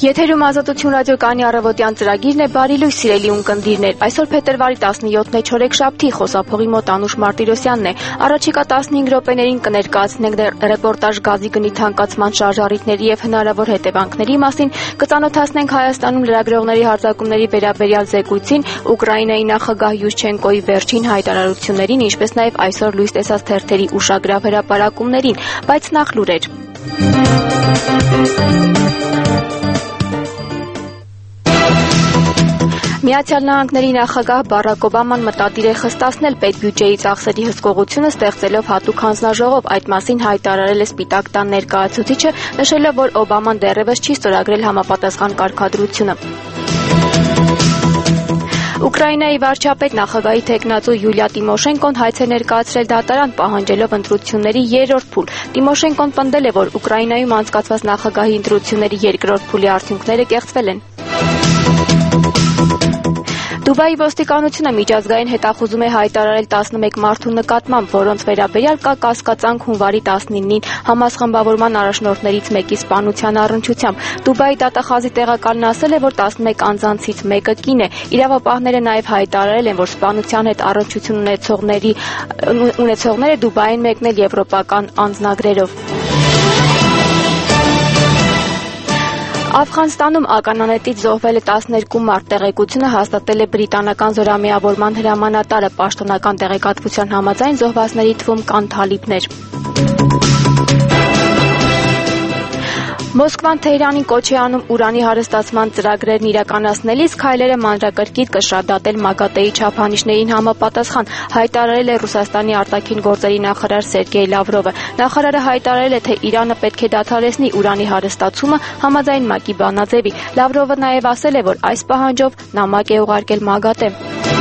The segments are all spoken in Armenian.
Եթերում Ազատություն ռադիոկայանի առավոտյան ծրագիրն է բարի լույս սիրելի ունկնդիրներ։ Այսօր փետրվարի 17-ն է չորեքշաբթի, խոսափողի մոտ Անուշ Մարտիրոսյանն է։ Առաջիկա 15 րոպեներին կներկայացնենք ռեպորտաժ գազի գնի թանկացման շարժառիթների եւ հնարավոր հետևանքների մասին, կծանոթացնենք Հայաստանում լրագրողների հարձակումների վերաբերյալ զեկույցին, Ուկրաինայի նախագահ Յուշչենկոյի վերջին հայտարարություններին, ինչպես նաեւ այսօր լույս տեսած թերթերի ուշագրավ հրապարակումներին, բայց նախ լուրեր։ Միացյալ Նահանգների նախագահ Բարակ Օբաման մտադիր է խստացնել պետբյուջեի ծախսերի հսկողությունը ստեղծելով հատուկ հանձնաժողով, այդ մասին հայտարարել է Սպիտակ տան ներկայացուցիչը, նշելով, որ Օբաման դեռևս չի ստորագրել համապատասխան կարգադրությունը։ Ուկրաինայի վարչապետ նախագահի թեկնածու Յուլիա Տիմոշենկոն հայց է ներկայացրել դատարան, պահանջելով ընտրությունների երրորդ փուլ։ Տիմոշենկոն պնդել է, որ Ուկրաինայում անցկացված նախագահի ընտրությունների երկրորդ փուլի արդյունքները կեղծվել են։ Դուբայի ոստիկանությունը միջազգային հետախուզում է հայտարարել 11 մարդու նկատմամբ, որոնց վերաբերյալ կա կասկածանք հունվարի 19-ին Համաս խմբավորման առաջնորդներից մեկի սպանության առնչությամբ։ Դուբայի դատախազի տեղակալն ասել է, որ 11 անձանցից մեկը կին է։ Իրավապահները նաև հայտարարել են, որ սպանության հետ առնչություն ունեցողները Դուբայ են մեկնել եվրոպական անձնագրերով։ Աֆղանստանում ականանետից զոհվել է 12 մարդ, տեղեկությունը հաստատել է բրիտանական զորամիավորման հրամանատարը, պաշտոնական տեղեկատվության համաձայն զոհվածների թվում կան թալիբներ։ Մոսկվան Թեհրանին կոչ է անում ուրանի հարստացման ծրագրերն իրականացնելիս քայլերը մանրակրկիտ կշռադատել ՄԱԳԱՏԷ-ի չափանիշներին համապատասխան, հայտարարել է Ռուսաստանի արտաքին գործերի նախարար Սերգեյ Լավրովը։ Նախարարը հայտարարել է, թե Իրանը պետք է դադարեցնի ուրանի հարստացումը համաձայն ՄԱԿ-ի բանաձևի։ Լավրովը նաև ասել է, որ այս պահանջով նամակ է ուղարկել ՄԱԳԱՏԷ։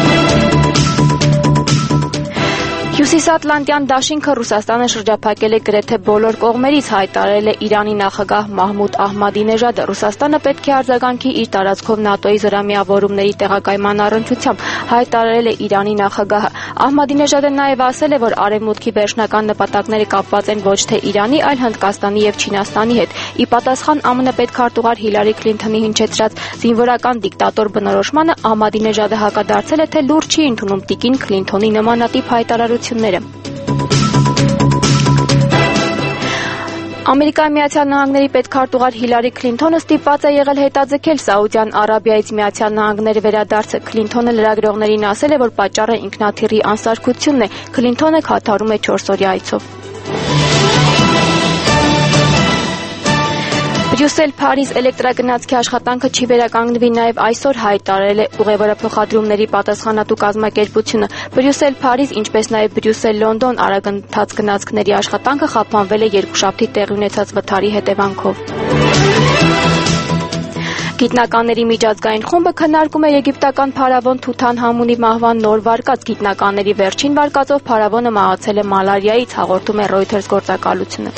Հյուսիսատլանտյան դաշինքը Ռուսաստանը շրջափակել է գրեթե բոլոր կողմերից, հայտարարել է Իրանի նախագահ Մահմուդ Ահմադինեժադը։ Ռուսաստանը պետք է արձագանքի իր տարածքով ՆԱՏՕ-ի զորամիավորումների տեղակայման առնչությամբ, հայտարարել է Իրանի նախագահը։ Ահմադինեժադը նաև ասել է, որ Արևմուտքի վերջնական նպատակները կապված են ոչ թե Իրանի, այլ Հնդկաստանի եւ Չինաստանի հետ։ Ի պատասխան ԱՄՆ պետքարտուղար Հիլարի Քլինթոնի հնչեցրած զինվորական դիկտատոր բնորոշմանը, Ահմադինեժադը հակադարձել է, թե լուրջ չի ընդունում տիկին Քլինթոնի նմանատիպ հայտարարությունները։ Ամերիկայի Միացյալ Նահանգների պետքարտուղար Հիլարի Քլինթոնը ստիպված է եղել հետաձգել Սաուդյան Արաբիայից Միացյալ Նահանգների վերադարձը։ Քլինթոնը լրագրողներին ասել է, որ պատճառը ինքնաթիռի անսարքությունն է։ Քլինթոնը քաթարում է 4-օրյա այցով։ Բրյուսել-Փարիզ էլեկտրագնացքի աշխատանքը չի վերականգնվի նաև այսօր, հայտարարել է ուղևորափոխադրումների պատասխանատու կազմակերպությունը։ Բրյուսել-Փարիզ, ինչպես նաև Բրյուսել-Լոնդոն արագընթաց գնացքների աշխատանքը խափանվել է երկուշաբթի տեղի ունեցած վթարի հետևանքով։ Գիտնականների միջազգային խումբը քննարկում է եգիպտական փարավոն Թութանհամունի մահվան նոր վարկած։ Գիտնականների վերջին վարկածով փարավոնը մահացել է մալարիայից, հաղորդում է Reuters գործակալությունը։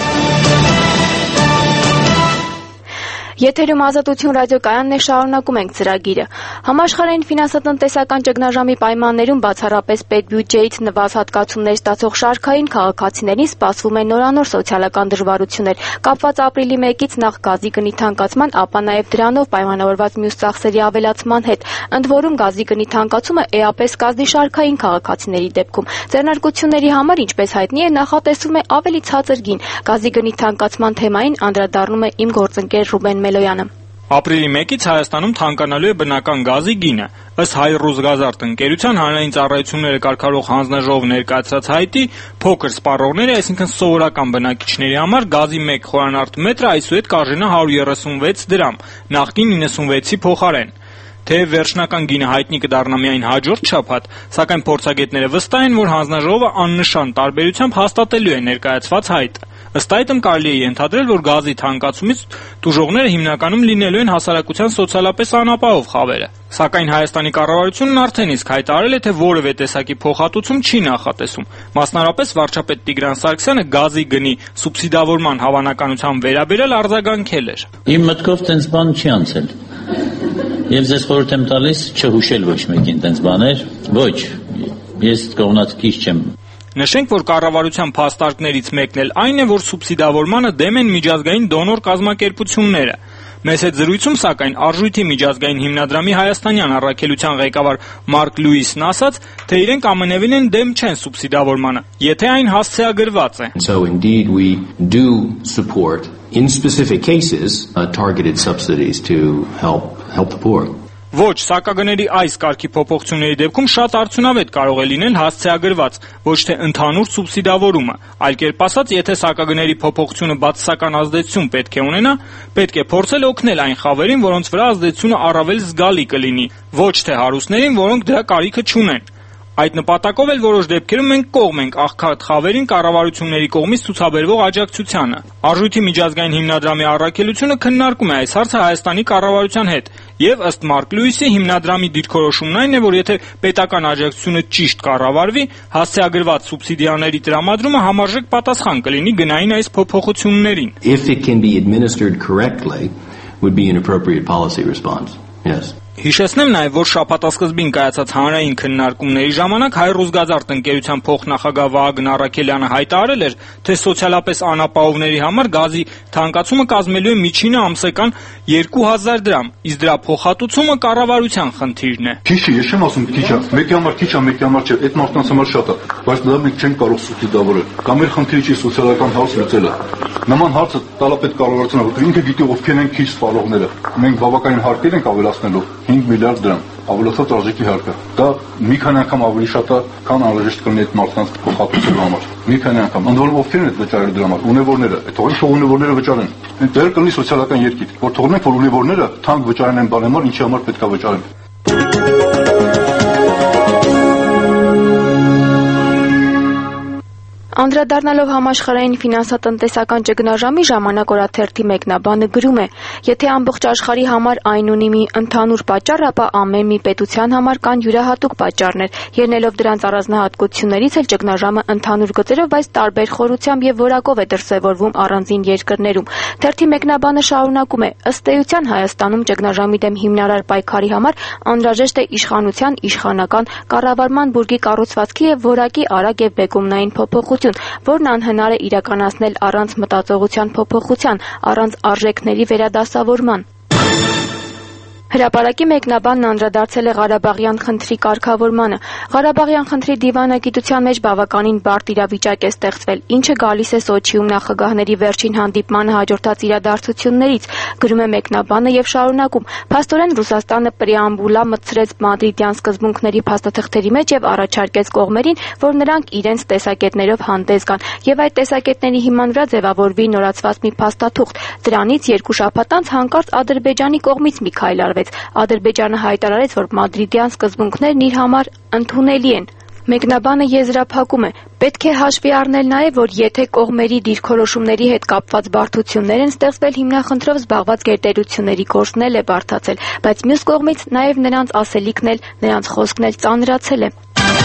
Եթերում Ազատություն ռադիոկայանն է, շարունակում ենք ծրագիրը։ Համաշխարհային ֆինանսատնտեսական ճգնաժամի պայմաններում բացառապես պետբյուջեից նվազ հատկացումներ ստացող շարքային քաղաքացիներին սպասվում է նորանոր սոցիալական դժվարություններ, կապված ապրիլի 1-ից նախ գազի գնի թանկացման, ապա նաև դրանով պայմանավորված մյուս ծախսերի ավելացման հետ։ Ընդ որում գազի գնի թանկացումը էապես կազդի շարքային քաղաքացիների դեպքում։ Ձեռնարկությունների համար, ինչպես հայտնի է, նախատեսվում է ավելի ցածր գին։ Գազի գնի թանկացման թեմային անդրադառնում է իմ գործընկեր Ռուբեն Մելոյանը։ Ապրիլի 1-ից Հայաստանում թանկանալու է բնական գազի գինը։ Ըստ Հայ-Ռուսգազարդ ընկերության հանրային ծառայությունները կարգավորող հանձնաժողով ներկայացրած հայտի, փոքր սպառողների, այսինքն սովորական բնակիչների համար գազի 1 խորանարդ մետրը այսուհետ կարժենա 136 դրամ, նախկին 96-ի փոխարեն։ Թեև վերջնական գինը հայտնի կդառնա միայն հաջորդ շաբաթ, սակայն փորձագետները վստահ են, որ հանձնաժողովը աննշան տարբերությամբ հաստատելու է ներկայացված հայտը։ Ըստ այդմ կարելի է ենթադրել, որ գազի թանկացումից տուժողները հիմնականում լինելու են հասարակության սոցիալապես անապահով խավերը։ Սակայն Հայաստանի կառավարությունն արդեն իսկ հայտարարել է, թե որևէ տեսակի փոխհատուցում չի նախատեսում։ Մասնարարպես վարչապետ Տիգրան Սարգսյանը գազի գնի սուբսիդավորման հավանականության վերաբերյալ արձագանքել էր։ Իմ մտքով տենց բան չի անցել։ Եվ ձեզ խորհուրդ եմ տալիս չհուշել ոչ մեկին տենց բաներ։ Ոչ, ես կողմնակից չեմ։ Նշենք, որ կառավարության փաստարկներից մեկն էլ այն է, որ սուբսիդավորմանը դեմ են միջազգային դոնոր կազմակերպությունները։ Մեծ հետ զրույցում, սակայն, Արժույթի միջազգային հիմնադրամի հայաստանյան առաքելության ղեկավար Մարկ Լյուիսն ասաց, թե իրենք ամենևին են դեմ չեն սուբսիդավորմանը, եթե այն հասցեագրված է։ So indeed we do support in specific cases targeted subsidies to help the poor. Ոչ, սակագների այս կարգի փոփոխությունների դեպքում շատ արդյունավետ կարող է լինել հասցեագրված, ոչ թե ընդհանուր սուբսիդավորումը, այլ կերպ ասած, եթե սակագների փոփոխությունը բացասական ազդեցություն պետք է ունենա, պետք է փորձել օգնել այն խավերին, որոնց վրա ազդեցությունը առավել զգալի կլինի, ոչ թե հարուստներին, որոնք դրա կարիքը չունեն։ Այդ նպատակով էլ որոշ դեպքերում մենք կողմ ենք աղքատ խավերին կառավարությունների կողմից ցուցաբերվող աջակցությանը։ Արժույթի միջազգային հիմնադրամի առաքելությունը քննարկում է այս հարցը Հայաստանի կառավարության հետ, եւ ըստ Մարկ Լյուիսի հիմնադրամի դիրքորոշումն այն է, որ եթե պետական աջակցությունը ճիշտ կառավարվի, հասցեագրված սուբսիդիաների տրամադրումը համարժեք պատասխան կլինի գնային այս փոփոխություններին։ If it can be administered correctly, would be an appropriate policy response. Yes. Հիշեցնեմ նաև, որ շաբաթասկզբին կայացած հանրային քննարկումների ժամանակ Հայ-Ռուսգազարդ ընկերության փոխնախագահ Վահագն Առաքելյանը հայտարարել էր, թե սոցիալապես անապահովների համար գազի թանկացումը կազմելու է միջինը ամսական 2000 դրամ, իսկ դրա փոխհատուցումը կառավարության խնդիրն է։ Քիչ է, ես չեմ ասում քիչ է, մեկի համար քիչ է, մեկի համար չէ, այդ մարդկանց համար շատ է, բայց դա մենք չենք կարող սուբսիդավորել։ Կամ մեր խնդիրը չի սոցիալական հարց լուծելը։ Նման հարցը տալապետ կառավարությունը, որ ինքը գիտի ովքեր են քիչ սպառողները։ Մենք բավականին հարկեր ենք ավելացնելու 5 միլիարդ դրամ, ավելացած արժեքի հարկը։ Դա մի քանի անգամ ավելի շատ է, քան անհրաժեշտ կլինի այդ մարդկանց փոխհատուցելու համար։ Մի քանի անգամ։ Ընդ որում ովքեր են այդ վճարելու դրա համար, ունևորները, այդ թողնենք ունևորները վճարեն։ Դեռ կլինի սոցիալական երկիր, որ թողնենք որ ունևորները թանկ վճարեն այն բանի համար, ինչի համար պետք է վճարեն։ Անդրադառնալով համաշխարհային ֆինանսատնտեսական ճգնաժամի ժամանակ օրաթերթի մեկնաբանը գրում է. եթե ամբողջ աշխարհի համար այն ունի մի ընդհանուր պատճառ, ապա ամեն մի պետության համար կան յուրահատուկ պատճառներ, ելնելով դրանց առանձնահատկություններից էլ ճգնաժամը ընդհանուր գծերով, բայց տարբեր խորությամբ եւ որակով է դրսեւորվում առանձին երկրներում։ Թերթի մեկնաբանը շարունակում է. ըստ էության Հայաստանում ճգնաժամի դեմ հիմնարար պայքարի համար անհրաժեշտ է իշխանության, իշխանական կառավարման բուրգի կառուցվածքի եւ որակի արագ եւ բեկումնային փոփոխություն, որն անհնար է իրականացնել առանց մտածողության փոփոխության, առանց արժեքների վերադասավորման։ Հրապարակի մեկնաբանն անդրադարձել է Ղարաբաղյան խնդրի կարգավորմանը։ Ղարաբաղյան խնդրի դիվանագիտության մեջ բավականին բարդ իրավիճակ է ստեղծվել, ինչը գալիս է Սոչիում նախագահների վերջին հանդիպմանը հաջորդած իրադարձություններից, գրում է մեկնաբանը եւ շարունակում. փաստորեն Ռուսաստանը պրեամբուլա մտցրեց մադրիդյան սկզբունքների փաստաթղթերի մեջ եւ առաջարկեց կողմերին, որ նրանք իրենց տեսակետներով հանդես գան եւ այդ տեսակետների հիման վրա ձևավորվի նորացված մի փաստաթուղթ։ Դրանից 2 շաբաթ անց հանկարծ Ադրբեջանի կողմից մի քայլ արվեց։ Ադրբեջանը հայտարարեց, որ մադրիդյան սկզբունքներն իր համար ընդունելի են։ Մեկնաբանը եզրափակում է. պետք է հաշվի առնել նաև, որ եթե կողմերի դիրքորոշումների հետ կապված բարդություններ են ստեղծվել, հիմնախնդրով զբաղված գերտերությունների գործն էլ է բարդացել, բայց մյուս կողմից նաև նրանց ասելիքն էլ, նրանց խոսքն էլ ծանրացել է։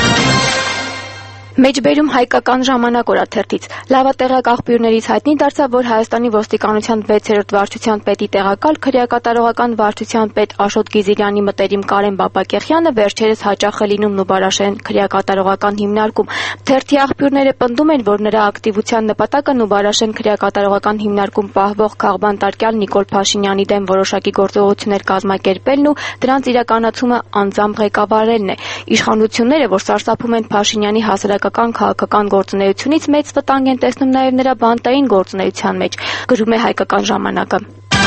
Մեջբերում հայկական ժամանակ օրաթերթից լավատեղյակ աղբյուրներից հայտնի դարձավ, որ Հայաստանի ոստիկանության 6-րդ վարչության պետի տեղակալ քրեակատարողական վարչության պետ Աշոտ Գիզիրյանի մտերիմ Կարեն Բաբակեղյանը վերջերս հաճախ է լինում Նուբարաշեն քրեակատարողական հիմնարկում։ Թերթի աղբյուրները պնդում են, որ նրա ակտիվության նպատակը Նուբարաշեն քրեակատարողական հիմնարկում պահվող քաղբանտարկյալ Նիկոլ Փաշինյանի դեմ որոշակի գործողություններ կազմակերպելն ու դրանց իրականացումը անձամբ ղեկավարելն է։ Իշխանությունները, որ սարսափում են Փաշինյանի քաղաքական գործունեությունից մեծ վտանգ են տեսնում նաև նրա բանտային գործունեության մեջ, գրում է հայկական ժամանակը։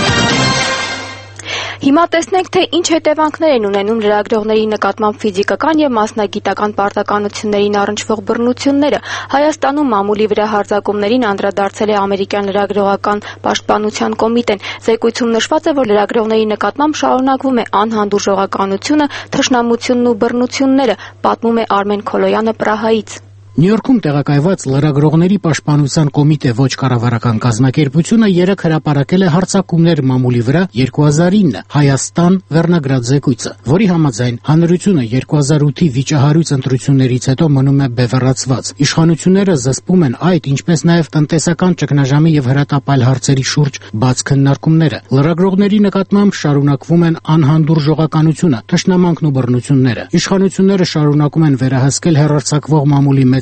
Հիմա տեսնենք, թե ինչ հետևանքներ են ունենում լրագրողների նկատմամբ ֆիզիկական եւ մասնագիտական պարտականություններին առնչվող բռնությունները։ Հայաստանում մամուլի վրա հարձակումներին անդրադարձել է ամերիկյան լրագրողական պաշտպանության կոմիտեն։ Զեկույցում նշված է, որ լրագրողների նկատմամբ շարունակվում է անհանդուրժողականությունը, թշնամությունն ու բռնությունները, պատմում է Արմեն Քոլոյանը Պրահայից։ Նյու-Յորքում տեղակայված լրագրողների պաշտպանության կոմիտե ոչ կառավարական կազմակերպությունը երեկ հրապարակել է հարձակումներ մամուլի վրա 2009 Հայաստան վերնագրած զեկույցը, որի համաձայն հանրությունը 2008-ի վիճահարույց ընտրություններից հետո մնում է բևեռացված։ Իշխանությունները զսպում են այդ, ինչպես նաև տնտեսական ճգնաժամի եւ հրատապ այլ հարցերի շուրջ բաց քննարկումները։ Լրագրողների նկատմամբ շարունակվում են անհանդուրժողականությունը, թշնամանքն ու բռնությունները։ Իշխանությունները շարունակում են վերահսկել հեռարձակվող մամուլի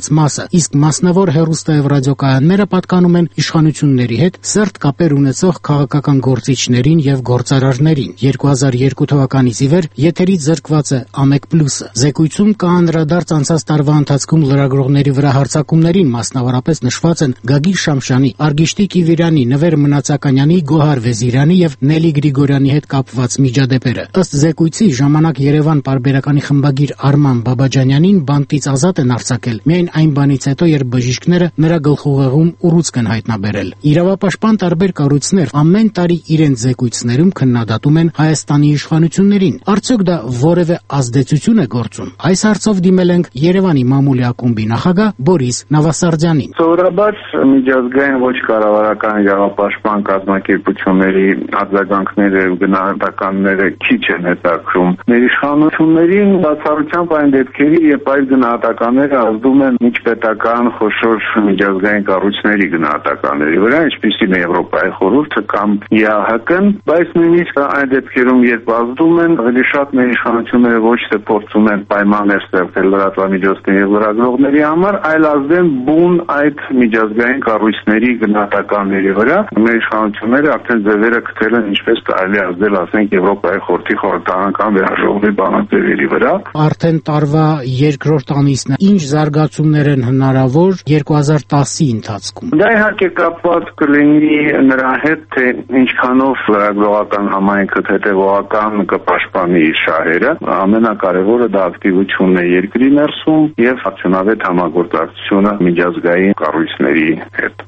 մեծ մասը, իսկ մասնավոր հեռուստա եւ ռադիոկայանները պատկանում են իշխանությունների հետ սերտ կապեր ունեցող քաղաքական գործիչներին եւ գործարարներին։ 2002 թվականից ի վեր եթերից զրկված է AMEC+-ը։ Զեկույցում կա անդրադարձ անցած տարվա ընթացքում լրագրողների վրա հարձակումներին, մասնավորապես նշված են Գագիկ Շամշյանի, Արգիշտի Կիվիրյանի, Նվեր Մնացականյանի, Գոհար Վեզիրյանի եւ Նելի Գրիգորյանի հետ կապված միջադեպերը։ Ըստ զեկույցի ժամանակ Երևան պարբերականի խմբագիր Արման Բաբաջանյանին բանտից ազատ են արձակել միայն այն բանից հետո, երբ բժիշկները նրա գլխուղեղում ուռուցք են հայտնաբերել։ Իրավապաշտպան տարբեր կառույցներ ամեն տարի իրենց զեկույցներում քննադատում են Հայաստանի իշխանություններին։ Արդյոք դա որևէ ազդեցություն է գործում։ Այս հարցով դիմել ենք Երևանի մամուլի ակումբի նախագահ Բորիս Նավասարդյանին։ Սովորաբար միջազգային ոչ կառավարական իրավապաշտպան կազմակերպությունների արձագանքները ու գնահատականները քիչ են հետաքրում։ Ներիշխանություններին բացառությամբ այն դեպքերի, երբ այս գնահատականները ազդում են միջպետական խոշոր միջազգային կառույցների գնահատականների վրա, ինչպիսին է Եվրոպայի խորհուրդը կամ ԵԱՀԿ-ն, բայց նույնիսկ այն դեպքերում, երբ ազդում են, ավելի շատ ներիշխանությունները ոչ թե փորձում են պայմաններ ստեղծել լրատվամիջոցների եւ լրագրողների համար, այլ ազդեն բուն այդ միջազգային կառույցների գնահատականների վրա։ Ներիշխանությունները արդեն ձևերը գտել են ինչպես կարելի ազդել, ասենք, Եվրոպայի խորհրդի խորհրդարանական վերաժողովի բանաձևերի վրա։ Արդեն տարվա երկրորդ ամիսն է, ինչ զարգացումներ են հնարավոր 2010-ի ընթացքում։ Դա իհարկե կապված կլինի նրա հետ, թե ինչքանով լրագրողական համայնքը հետևողական կպաշտպանի իր շահերը։ Ամենակարևորը դա ակտիվությունն է երկրի ներսում եւ արդյունավետ համագործակցությունը միջազգային կառույցների հետ։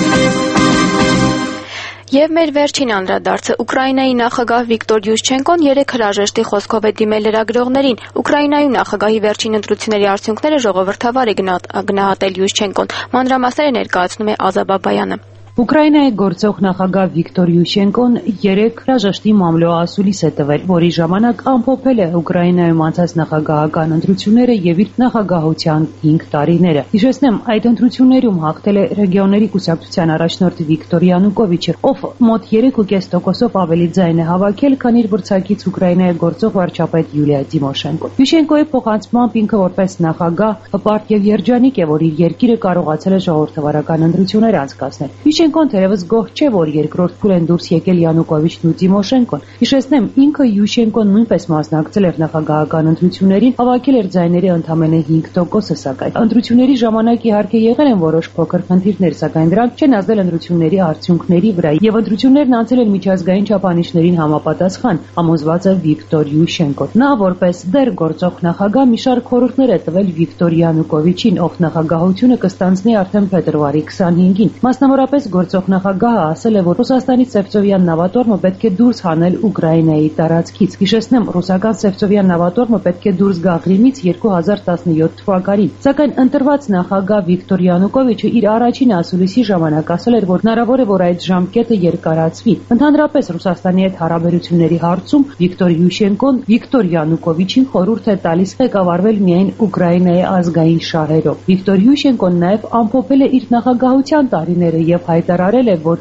Եվ մեր վերջին անդրադարձը Ուկրաինայի նախագահ Վիկտոր Յուշչենկոն երեկ հրաժեշտի խոսքով է դիմել լրագրողներին։ Ուկրաինայում նախագահի վերջին ընտրությունների արդյունքները ժողովրդավար է գնահատել Յուշչենկոն։ Մանրամասները ներկայացնում է Ազա Բաբայանը։ Ուկրաինայի գործող նախագահ Վիկտոր Յուշենկոն երեկ հրաժեշտի մամլո ասուլիս է տվել, որի ժամանակ ամփոփել է Ուկրաինայում անցած նախագահական ընտրությունները եւ իր նախագահության 5 տարիները։ Հիշեցնեմ, այդ ընտրություններում հաղթել է ռեգիոնների կուսակցության առաջնորդ Վիկտոր Յանուկովիչը, ով մոտ 3.5%-ով ավելի ձայն է հավաքել, քան իր բրցակից Ուկրաինայի գործող վարչապետ Յուլիա Տիմոշենկոն։ Յուշենկոյի փոխանցմամբ ինքը որպես նախագահ հպարտ եւ երջանիկ է, որ իր երկիրը կարողացել է ժողովրդավարական ընտրություններ անցկացնել։ Յուշենկոն թերևս գոհ չէ, որ երկրորդ փուլ են դուրս եկել Յանուկովիչն ու Տիմոշենկոն։ Հիշեցնեմ, ինքը Յուշենկոն նույնպես մասնակցել էր նախագահական ընտրություններին, հավաքել էր ձայների ընդամենը 5%-ը, սակայն ընտրությունների ժամանակ իհարկե եղել են որոշ փոքր խնդիրներ, սակայն դրանք չեն ազդել ընտրությունների արդյունքների վրա, եւ ընտրություններն անցել են միջազգային չափանիշներին համապատասխան, համոզված է Վիկտոր Յուշենկոն։ Նա որպես դեռ գործող նախագահ մի շարք խորհուրդներ է տվել Վիկտոր Յանուկովիչին, ով նախագահությունը կստանձնի արդեն փետրվարի 25-ին։ Մասնավորապես գործող նախագահը ասել է, որ Ռուսաստանի Սևծովյան նավատորմը պետք է դուրս հանել Ուկրաինայի տարածքից։ Հիշեցնեմ, ռուսական Սևծովյան նավատորմը պետք է դուրս գա Ղրիմից 2017 թվականին։ Սակայն ընտրված նախագահ Վիկտոր Յանուկովիչը իր առաջին ասուլիսի ժամանակ ասել էր, որ հնարավոր է, որ այդ ժամկետը երկարացվի։ Ընդհանրապես Ռուսաստանի հետ հարաբերությունների հարցում Վիկտոր Յուշենկոն Վիկտոր Յանուկովիչին խորհուրդ է տալիս ղեկավարվել միայն Ուկրաինայի ազգային շահերով։ Վիկտոր Յուշենկոն նաև ամփոփել է իր նախագահության տարիները եւ հայտարարել է, որ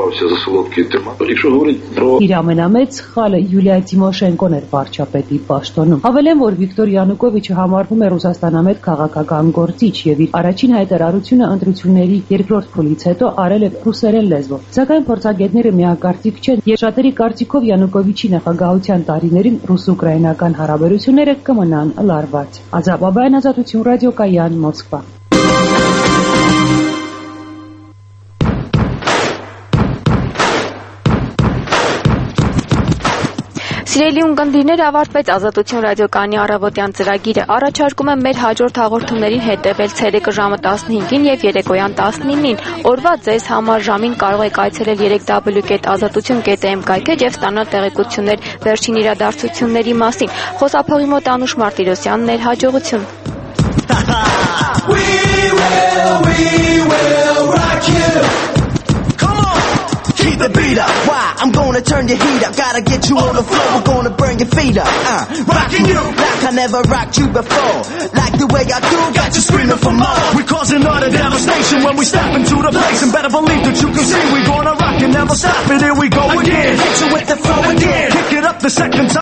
իր ամենամեծ խալը Յուլիա Տիմոշենկոն էր վարչապետի պաշտոնում։ Հավելեմ, որ Վիկտոր Յանուկովիչը համարվում է Ռուսաստանամետ քաղաքական գործիչ եւ իր առաջին հայտարարությունը ընտրությունների երկրորդ փուլից հետո արել է ռուսերեն լեզվով։ Սակայն փորձագետները միակարծիք չեն եւ շատերի կարծիքով Յանուկովիչի նախագահության տարիներին ռուս-ուկրաինական հարաբերությունները կմնան լարված։ Ազա Բաբայան, Ազատություն ռադիոկայան, Մոսկվա։ Սիրելի ունկնդիրներ, ավարտվեց Ազատություն ռադիոկայանի առավոտյան ծրագիրը։ Առաջարկում եմ մեր հաջորդ հաղորդումներին հետևել ցերեկը ժամը 15-ին եւ երեկոյան 19-ին։ Օրվա ձեզ համար ժամին կարող եք այցելել 3w.azatutun.am կայքեջ եւ ստանալ տեղեկություններ վերջին իրադարձությունների մասին։ Խոսափողի մոտ Անուշ Մարտիրոսյանն էր, հաջողություն։ The beat up, why? I'm gonna turn your heat up. Gotta get you on the floor, we're gonna burn your feet up. Rocking you like I never rocked you before. Like the way I do, got you screaming for more. We're causing utter devastation when we step into the place. And better believe that you can see we're gonna rock and never stop it. Here we go again. Hit you with the flow again. Pick it up the second time.